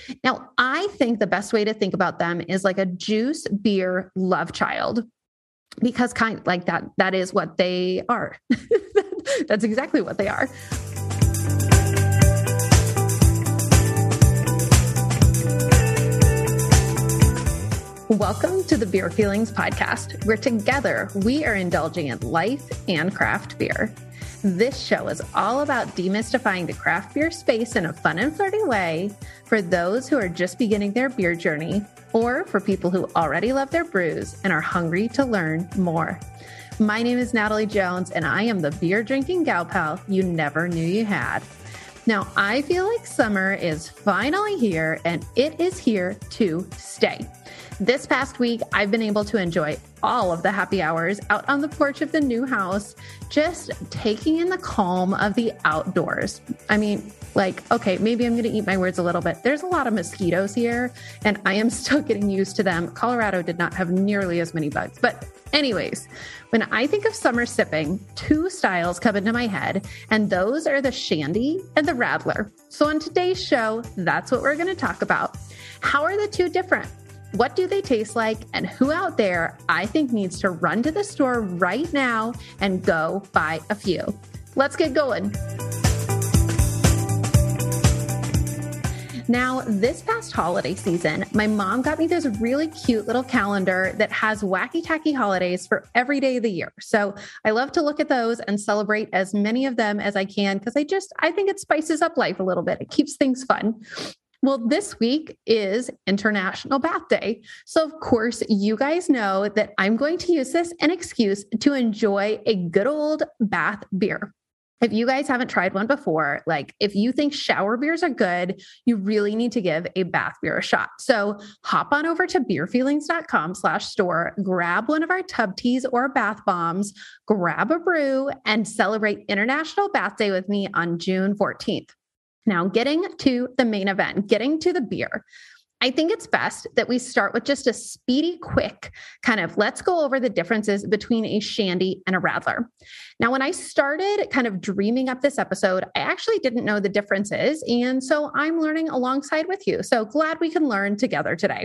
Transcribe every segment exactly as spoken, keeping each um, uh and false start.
Now, I think the best way to think about them is like a juice beer love child, because kind like that, that is what they are. That's exactly what they are. Welcome to the Beer Feelings Podcast, where together we are indulging in life and craft beer. This show is all about demystifying the craft beer space in a fun and flirty way for those who are just beginning their beer journey, or for people who already love their brews and are hungry to learn more. My name is Natalie Jones, and I am the beer drinking gal pal you never knew you had. Now, I feel like summer is finally here, and it is here to stay. This past week, I've been able to enjoy all of the happy hours out on the porch of the new house, just taking in the calm of the outdoors. I mean, like, okay, maybe I'm going to eat my words a little bit. There's a lot of mosquitoes here, and I am still getting used to them. Colorado did not have nearly as many bugs. But anyways, when I think of summer sipping, two styles come into my head, and those are the Shandy and the Radler. So on today's show, that's what we're going to talk about. How are the two different? What do they taste like? And who out there I think needs to run to the store right now and go buy a few? Let's get going. Now, this past holiday season, my mom got me this really cute little calendar that has wacky tacky holidays for every day of the year. So I love to look at those and celebrate as many of them as I can, because I just, I think it spices up life a little bit. It keeps things fun. Well, this week is International Bath Day. So of course, you guys know that I'm going to use this as an excuse to enjoy a good old bath beer. If you guys haven't tried one before, like if you think shower beers are good, you really need to give a bath beer a shot. So hop on over to beerfeelings.com slash store, grab one of our tub teas or bath bombs, grab a brew, and celebrate International Bath Day with me on June fourteenth. Now, getting to the main event, getting to the beer, I think it's best that we start with just a speedy, quick kind of let's go over the differences between a Shandy and a Radler. Now, when I started kind of dreaming up this episode, I actually didn't know the differences. And so I'm learning alongside with you. So glad we can learn together today.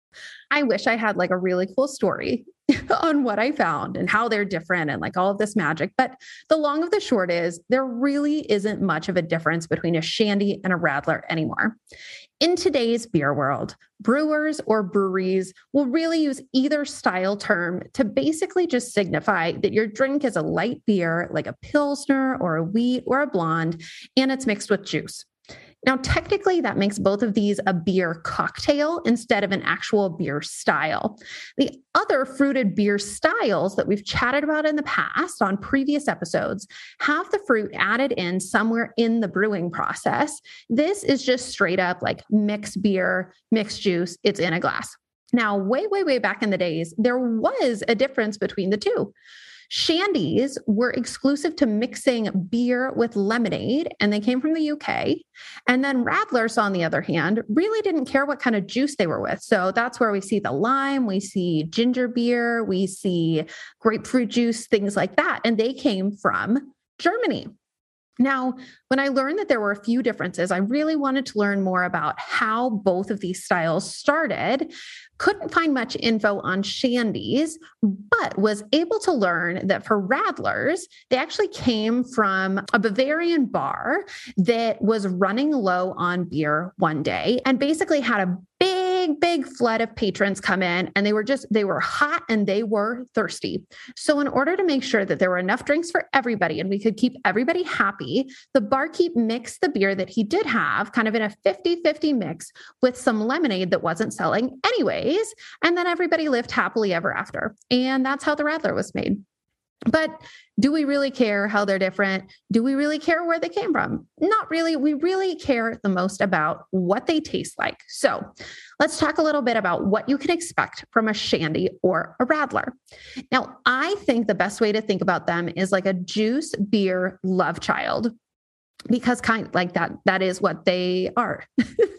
I wish I had like a really cool story on what I found and how they're different and like all of this magic. But the long of the short is there really isn't much of a difference between a Shandy and a Radler anymore. In today's beer world, brewers or breweries will really use either style term to basically just signify that your drink is a light beer, like a Pilsner or a wheat or a blonde, and it's mixed with juice. Now, technically, that makes both of these a beer cocktail instead of an actual beer style. The other fruited beer styles that we've chatted about in the past on previous episodes have the fruit added in somewhere in the brewing process. This is just straight up like mixed beer, mixed juice, it's in a glass. Now, way, way, way back in the days, there was a difference between the two. Shandies were exclusive to mixing beer with lemonade, and they came from the U K. And then Radlers, on the other hand, really didn't care what kind of juice they were with. So that's where we see the lime, we see ginger beer, we see grapefruit juice, things like that. And they came from Germany. Now, when I learned that there were a few differences, I really wanted to learn more about how both of these styles started. Couldn't find much info on Shandies, but was able to learn that for Radlers, they actually came from a Bavarian bar that was running low on beer one day and basically had a big, big flood of patrons come in, and they were just, they were hot and they were thirsty. So in order to make sure that there were enough drinks for everybody and we could keep everybody happy, the barkeep mixed the beer that he did have kind of in a fifty-fifty mix with some lemonade that wasn't selling anyways. And then everybody lived happily ever after. And that's how the Radler was made. But do we really care how they're different? Do we really care where they came from? Not really. We really care the most about what they taste like. So let's talk a little bit about what you can expect from a Shandy or a Radler. Now, I think the best way to think about them is like a juice beer love child, because kind like that, that is what they are.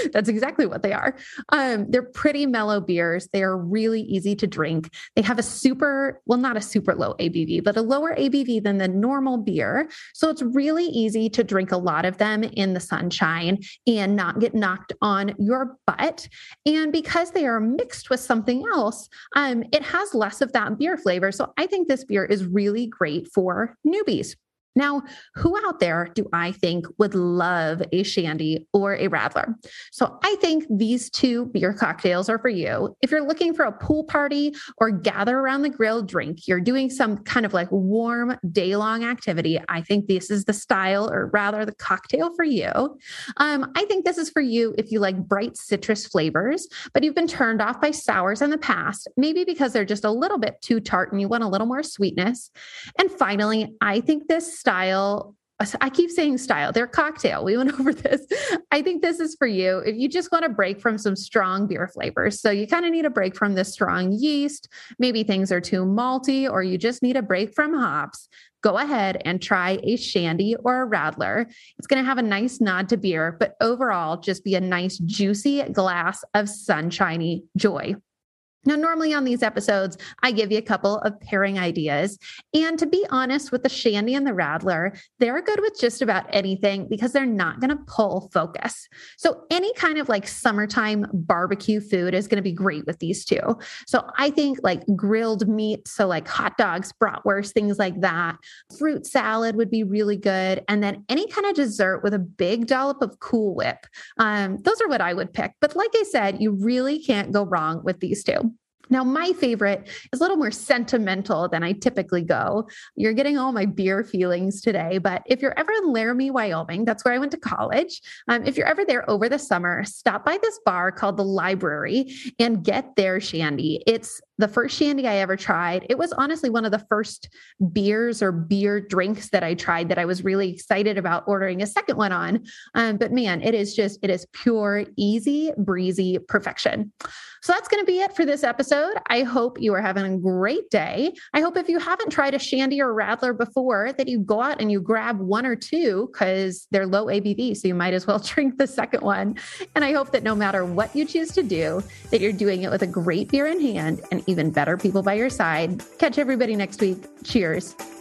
That's exactly what they are. Um, they're pretty mellow beers. They are really easy to drink. They have a super, well, not a super low A B V, but a lower A B V than the normal beer. So it's really easy to drink a lot of them in the sunshine and not get knocked on your butt. And because they are mixed with something else, um, it has less of that beer flavor. So I think this beer is really great for newbies. Now, who out there do I think would love a shandy or a radler? So I think these two beer cocktails are for you. If you're looking for a pool party or gather around the grill drink, you're doing some kind of like warm day-long activity, I think this is the style, or rather the cocktail for you. Um, I think this is for you if you like bright citrus flavors, but you've been turned off by sours in the past, maybe because they're just a little bit too tart and you want a little more sweetness. And finally, I think this style, I keep saying style, they're cocktail. We went over this. I think this is for you if you just want to break from some strong beer flavors. So you kind of need a break from this strong yeast. Maybe things are too malty, or you just need a break from hops. Go ahead and try a shandy or a radler. It's going to have a nice nod to beer, but overall just be a nice juicy glass of sunshiny joy. Now, normally on these episodes, I give you a couple of pairing ideas. And to be honest, with the shandy and the radler, they're good with just about anything because they're not going to pull focus. So any kind of like summertime barbecue food is going to be great with these two. So I think like grilled meat, so like hot dogs, bratwurst, things like that. Fruit salad would be really good. And then any kind of dessert with a big dollop of Cool Whip. Um, those are what I would pick. But like I said, you really can't go wrong with these two. Now, my favorite is a little more sentimental than I typically go. You're getting all my beer feelings today, but if you're ever in Laramie, Wyoming, that's where I went to college. Um, if you're ever there over the summer, stop by this bar called The Library and get their shandy. It's the first shandy I ever tried. It was honestly one of the first beers or beer drinks that I tried that I was really excited about ordering a second one on. Um, but man, it is just, it is pure, easy, breezy perfection. So that's going to be it for this episode. I hope you are having a great day. I hope if you haven't tried a shandy or radler before, that you go out and you grab one or two because they're low A B V. So you might as well drink the second one. And I hope that no matter what you choose to do, that you're doing it with a great beer in hand and even better people by your side. Catch everybody next week. Cheers.